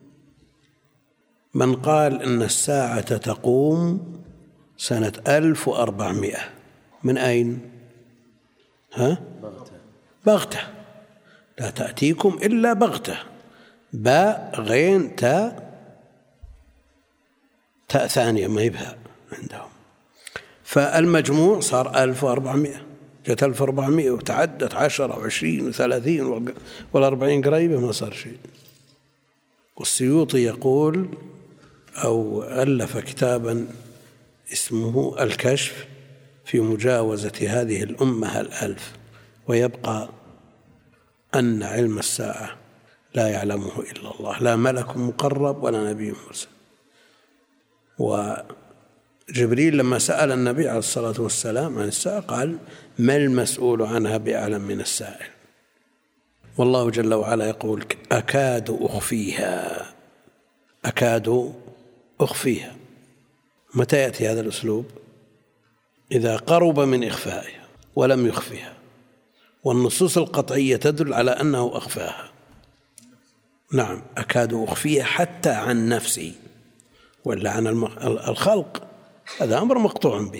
من قال إن الساعة تقوم سنة ألف وأربعمائة. من أين؟ ها؟ بغتة، لا تأتيكم إلا بغتة، باء غين تاء تاء ثانية ما يبها عندهم، فالمجموع صار ألف وأربعمائة. جت ألف وأربعمائة وتعدت عشرة وعشرين وثلاثين والأربعين قريبة ما صار شيء. والسيوطي يقول أو ألف كتابا اسمه الكشف في مجاوزة هذه الأمة الألف، ويبقى أن علم الساعة لا يعلمه إلا الله، لا ملك مقرب ولا نبي مرسل. وجبريل لما سأل النبي عليه الصلاة والسلام عن الساعة قال: ما المسؤول عنها بأعلم من السائل. والله جل وعلا يقول: أكاد أخفيها، أكاد أخفيها. متى يأتي هذا الأسلوب؟ إذا قرب من إخفائها ولم يخفيها، والنصوص القطعية تدل على أنه أخفاها. نعم، أكاد أخفيها حتى عن نفسي، ولا عن الخلق هذا أمر مقطوع به.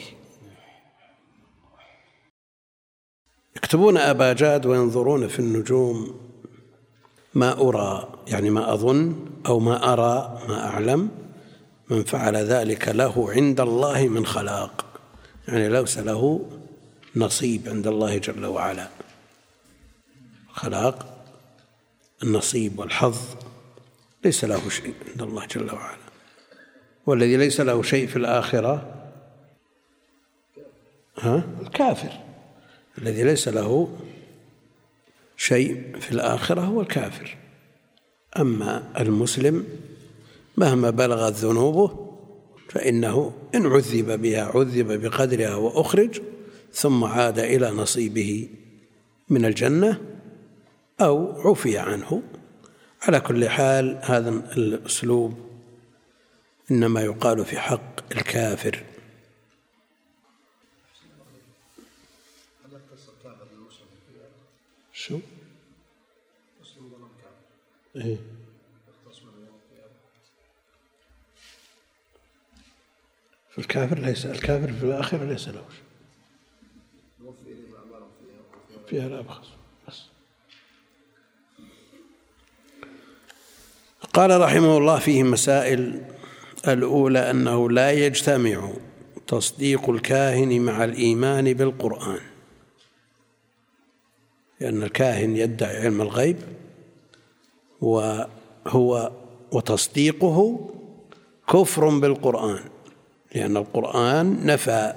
يكتبون أباجاد وينظرون في النجوم، ما أرى يعني ما أظن أو ما أرى ما أعلم من فعل ذلك له عند الله من خلاق، يعني ليس له نصيب عند الله جل وعلا. خلاق النصيب والحظ ليس له شيء عند الله جل وعلا. والذي ليس له شيء في الآخرة ها الكافر، الذي ليس له شيء في الآخرة هو الكافر. أما المسلم مهما بلغت ذنوبه فإنه إن عذب بها عذب بقدرها وأخرج، ثم عاد إلى نصيبه من الجنة أو عفي عنه. على كل حال هذا الأسلوب إنما يقال في حق الكافر. شو؟ إيه؟ في الكافر ليس الكافر في الآخرة ليس له شيء فيها لا بخس بس. قال رحمه الله فيه مسائل. الأولى أنه لا يجتمع تصديق الكاهن مع الإيمان بالقرآن، لأن الكاهن يدعي علم الغيب وهو وتصديقه كفر بالقرآن، لأن القرآن نفى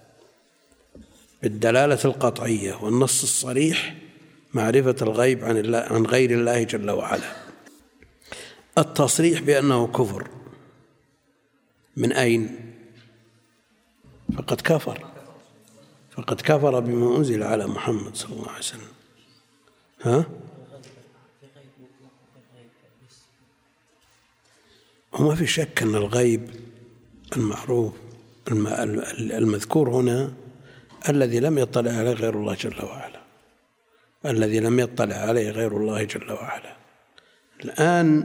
بالدلالة القطعية والنص الصريح معرفة الغيب عن الله عن غير الله جل وعلا. التصريح بأنه كفر من أين؟ فقد كفر فقد كفر بما أنزل على محمد صلى الله عليه وسلم. ها؟ وما في شك أن الغيب المعروف المذكور هنا الذي لم يطلع عليه غير الله جل وعلا، الذي لم يطلع عليه غير الله جل وعلا. الآن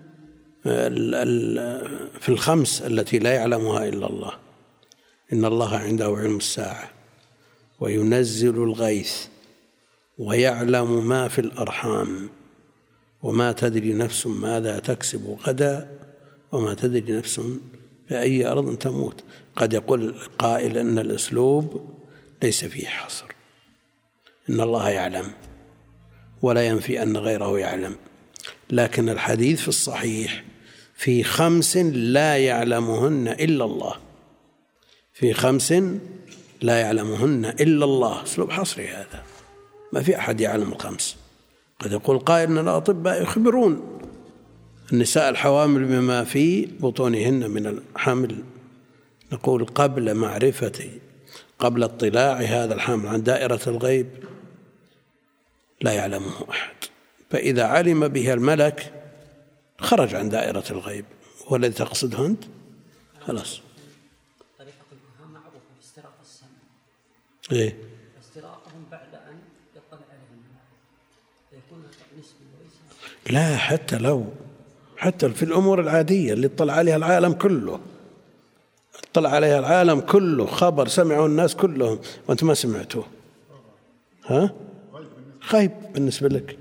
في الخمس التي لا يعلمها إلا الله: إن الله عنده علم الساعة وينزل الغيث ويعلم ما في الأرحام وما تدري نفس ماذا تكسب غدا وما تدري نفس بأي أرض تموت. قد يقول قائل أن الأسلوب ليس فيه حصر، إن الله يعلم ولا ينفي أن غيره يعلم، لكن الحديث في الصحيح في خمس لا يعلمهن إلا الله، في خمس لا يعلمهن إلا الله. أسلوب حصري هذا، ما في أحد يعلم الخمس. قد يقول قائل أن الأطباء يخبرون النساء الحوامل بما في بطونهن من الحمل، نقول قبل معرفة قبل اطلاع هذا الحمل عن دائرة الغيب لا يعلمه أحد، فإذا علم به الملك خرج عن دائرة الغيب. والذي تقصده أنت خلاص.
طريقة الكهان معروفة في استراق السمع.
إيه؟
استراقهم بعد أن يطلع عليهم يكون نسبي وليس.
لا، حتى لو حتى في الأمور العادية اللي اطلع عليها العالم كله، اطلع عليها العالم كله، خبر سمعه الناس كلهم وأنت ما سمعته، ها؟ غيب بالنسبة لك.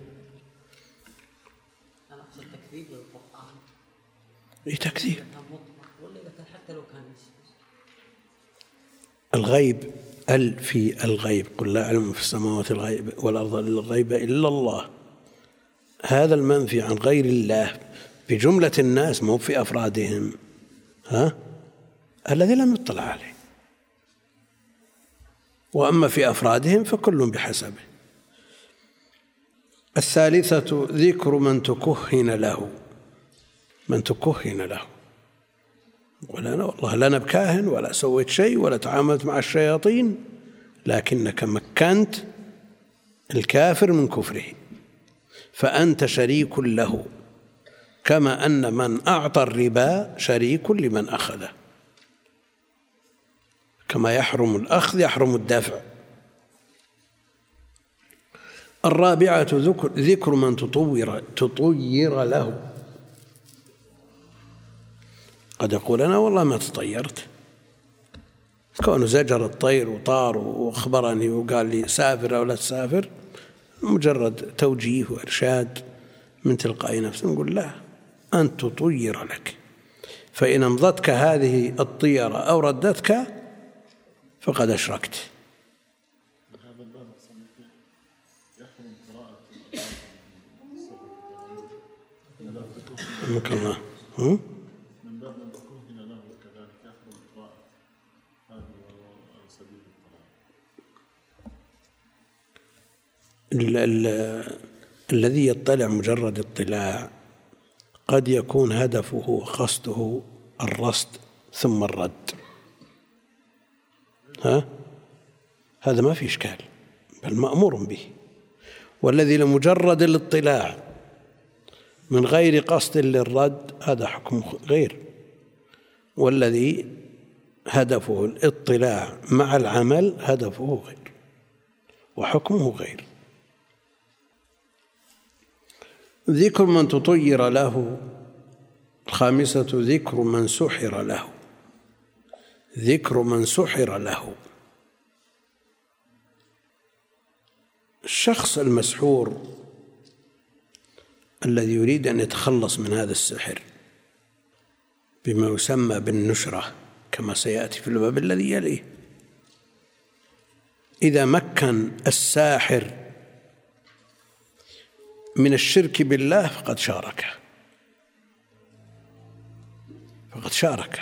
أنا أقصد تكذيب للقرآن.
إيه تكذيب؟
ولا إذا كان حتى لو كان نسبي.
الغيب ال في الغيب قل لا أعلم في السماوات الغيب والأرض الغيب إلا الله، هذا المنفي عن غير الله بجملة الناس مو في أفرادهم، ها؟ الذي لم يطلع عليه. وأما في أفرادهم فكل بحسبه. الثالثة ذكر من تكهن له، من تكهن له. يقول أنا والله لا أنا بكاهن ولا سويت شيء ولا تعاملت مع الشياطين، لكنك مكنت الكافر من كفره فأنت شريك له، كما أن من أعطى الربا شريك لمن أخذه، كما يحرم الأخذ يحرم الدفع. الرابعة ذكر من تطور تطير له. قد يقول أنا والله ما تطيرت، كونه زجر الطير وطار وأخبرني وقال لي سافر أو لا تسافر، مجرد توجيه وإرشاد من تلقاء نفسه. نقول لا، أن تطير لك، فإن أمضتك هذه الطيرة أو ردتك فقد أشركت. رحمك الله. هم؟ من باب من تكون له كذلك يحرم قراءة هذه سبيل الطلاق. الذي يطلع مجرد اطلاع قد يكون هدفه وقصده الرصد ثم الرد، ها؟ هذا ما في إشكال، بل مأمور به. والذي لمجرد الاطلاع من غير قصد للرد هذا حكم غير، والذي هدفه الاطلاع مع العمل هدفه غير وحكمه غير. ذكر من تطير له. الخامسة ذكر من سحر له. ذكر من سحر له. الشخص المسحور الذي يريد أن يتخلص من هذا السحر بما يسمى بالنشرة كما سيأتي في الباب الذي يليه، إذا مكن الساحر من الشرك بالله فقد شارك فقد شارك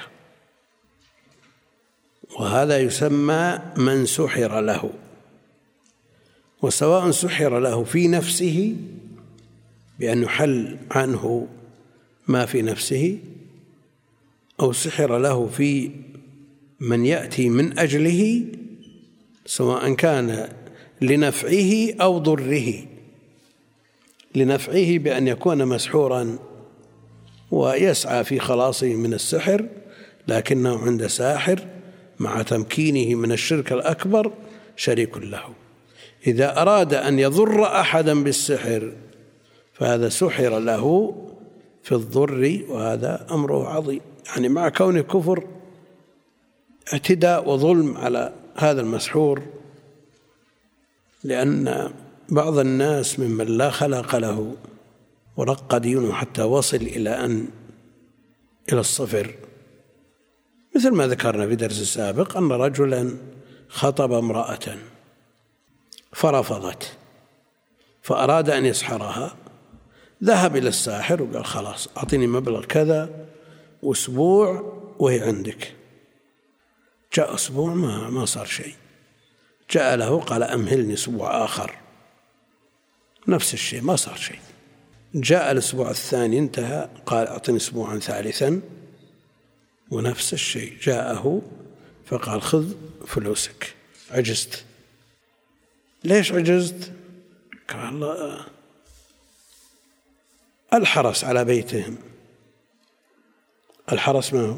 وهذا يسمى من سحر له. وسواء سحر له في نفسه بأن يحل عنه ما في نفسه، أو سحر له في من يأتي من أجله، سواء كان لنفعه أو ضره. لنفعه بأن يكون مسحورا ويسعى في خلاصه من السحر، لكنه عند ساحر مع تمكينه من الشرك الأكبر شريك له. إذا أراد أن يضر أحدا بالسحر فهذا سحر له في الضر، وهذا أمره عظيم، يعني مع كونه كفر اعتداء وظلم على هذا المسحور. لأن بعض الناس ممن لا خلق له ورق دينه حتى وصل إلى أن إلى الصفر، مثل ما ذكرنا في درس السابق أن رجلا خطب امرأة فرفضت، فأراد أن يسحرها، ذهب إلى الساحر وقال خلاص أعطيني مبلغ كذا وأسبوع وهي عندك. جاء أسبوع ما ما صار شيء، جاء له قال أمهلني أسبوع آخر، نفس الشيء ما صار شيء. جاء الأسبوع الثاني انتهى، قال أعطني أسبوعا ثالثا ونفس الشيء. جاءه فقال خذ فلوسك، عجزت. ليش عجزت؟ قال الله الحرس على بيتهم. الحرس ما هو؟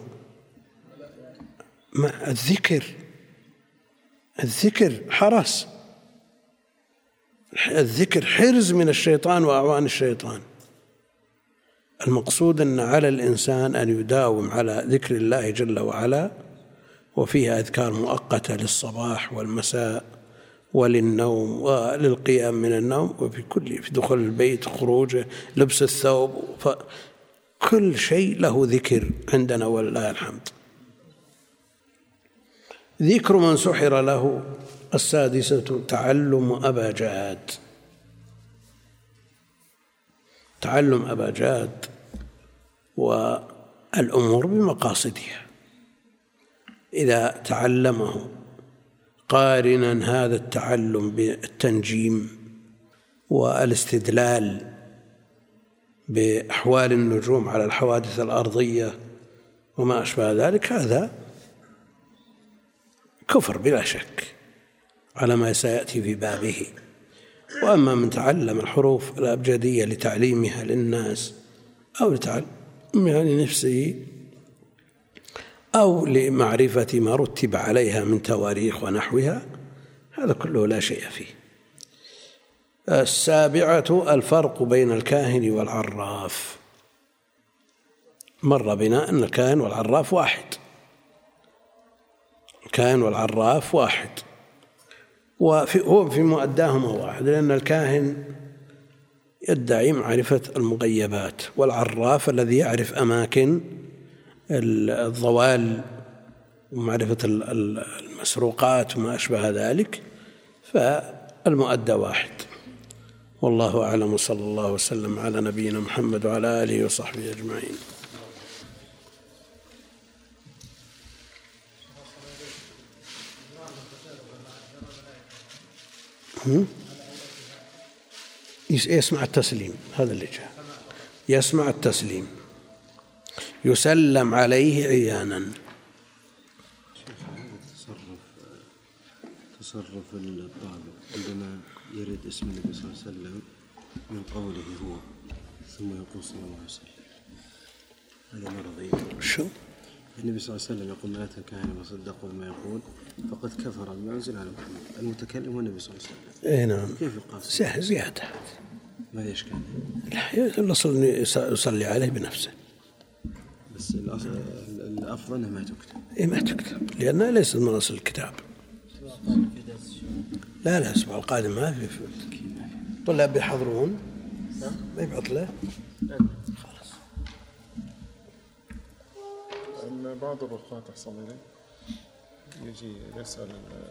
ما الذكر، الذكر حرس، الذكر حرز من الشيطان وأعوان الشيطان. المقصود أن على الإنسان أن يداوم على ذكر الله جل وعلا، وفيها أذكار مؤقتة للصباح والمساء وللنوم وللقيام من النوم، وفي كل في دخول البيت، خروجه، لبس الثوب، فكل شيء له ذكر عندنا ولله الحمد. ذكر من سحر له. السادسة تعلم أباجاد. تعلم أباجاد والأمور بمقاصدها. إذا تعلمه قارنا هذا التعلم بالتنجيم والاستدلال بأحوال النجوم على الحوادث الأرضية وما أشبه ذلك، هذا كفر بلا شك على ما سيأتي في بابه. وأما من تعلم الحروف الأبجدية لتعليمها للناس أو لتعلمها لنفسه أو لمعرفة ما رتب عليها من تواريخ ونحوها، هذا كله لا شيء فيه. السابعة الفرق بين الكاهن والعراف. مر بنا أن الكاهن والعراف واحد، الكاهن والعراف واحد، وهو في مؤداهما واحد، لأن الكاهن يدعي معرفة المغيبات، والعراف الذي يعرف أماكن الضوال ومعرفة المسروقات وما أشبه ذلك، فالمؤدى واحد. والله أعلم، صلى الله وسلم على نبينا محمد وعلى آله وصحبه أجمعين. يسمع التسليم، هذا اللي جاء، يسمع التسليم، يسلم عليه عيانا.
تصرف تصرف الطالب عندما يرد اسم النبي صلى الله عليه وسلم من قوله هو ثم يقول صلى الله عليه وسلم، هذا مرضي.
شو؟
النبي صلى الله عليه وسلم يقول من أتى الكاهن وصدقوا بما يقول فقد كفر بما أنزل على محمد. المتكلم هو النبي صلى الله عليه وسلم.
اي نعم.
كيف يقال؟
زيادة.
ما في إشكال.
الأصل يصلي عليه بنفسه.
بس الأفضل أنه ما تكتب.
إيه ما تكتب لأنها ليست من أصل الكتاب. لا لا الأسبوع القادم ما في فوت. طلاب بيحضرون ما يبعث له خلاص.
أن بعض الرفقات أحسن إليه يجي يسأل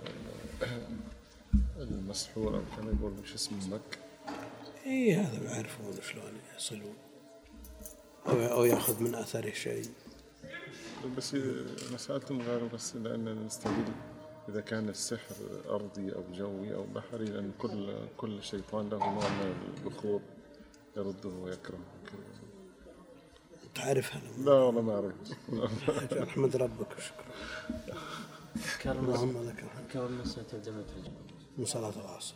المسحور أو كان يقول مش اسم أمك.
إيه هذا يعرفون شلون يصلون أو يأخذ من أثره شيء.
بس أنا سألتم غيره بس لأن نستدل إذا كان السحر أرضي أو جوي أو بحري لأن كل كل شيطان له نوع من البخور يرده ويكرهه.
تعرف هذا؟
لا والله ما أعرف.
أحمد ربك وشكرا.
اللهم لك كم مسألة الجمع
من صلاة العصر.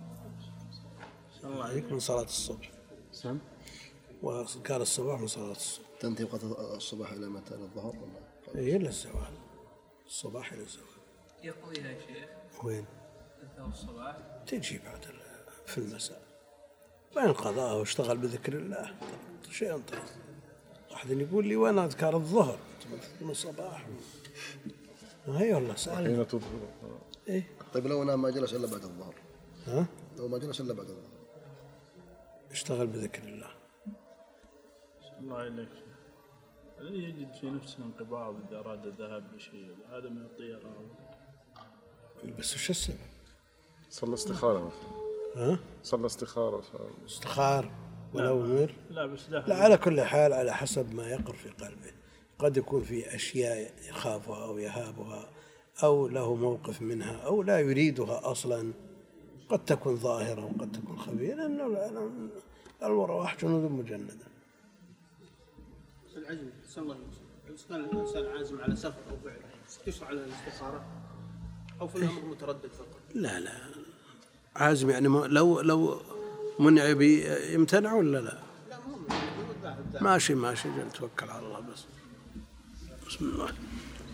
الله عليك من صلاة الصبح.
سم.
وكان الصباح من صلاة الصبح.
تنتهي وقت الصباح إلى متى؟ إلى الظهر ولا؟
إيه إلى الزوال. الصباح إلى الزوال.
يقضيها يا شيخ.
وين؟
أثناء الصباح.
تجي بعد في المساء. بين قضاء واشتغل بذكر الله شيء طيب. واحد يقول لي وين أذكار الظهر؟ من الصباح. هاي والله سأل.
حين تظهر.
إيه.
طيب لو أنا ما جلس إلا بعد الظهر.
ها؟
لو ما جلس إلا بعد الظهر.
اشتغل بذكر الله.
الله عليك. الذي يجد في نفسه انقباض إذا أراد الذهاب لشيء هذا من الطيرة.
بس وش السبب؟
صلى استخارة مثلا.
ها؟
صلى استخارة.
استخار ولو أمر.
لا بس لا.
لا على كل حال على حسب ما يقر في قلبه. قد يكون في أشياء يخافها أو يهابها أو له موقف منها أو لا يريدها أصلا. قد تكون ظاهرة وقد تكون خفية لأنه الأرواح جنود مجندة.
العزم صلى الله عليه وسلم إذا كان الإنسان عازم على سفر أو فعل تشرع على الاستخارة أو في الأمر متردد فقط.
لا لا عازم يعني لو لو منع يمتنع ولا لا؟
لا مو ماشي ماشي
ماشي جل توكل على الله بس. بسم الله.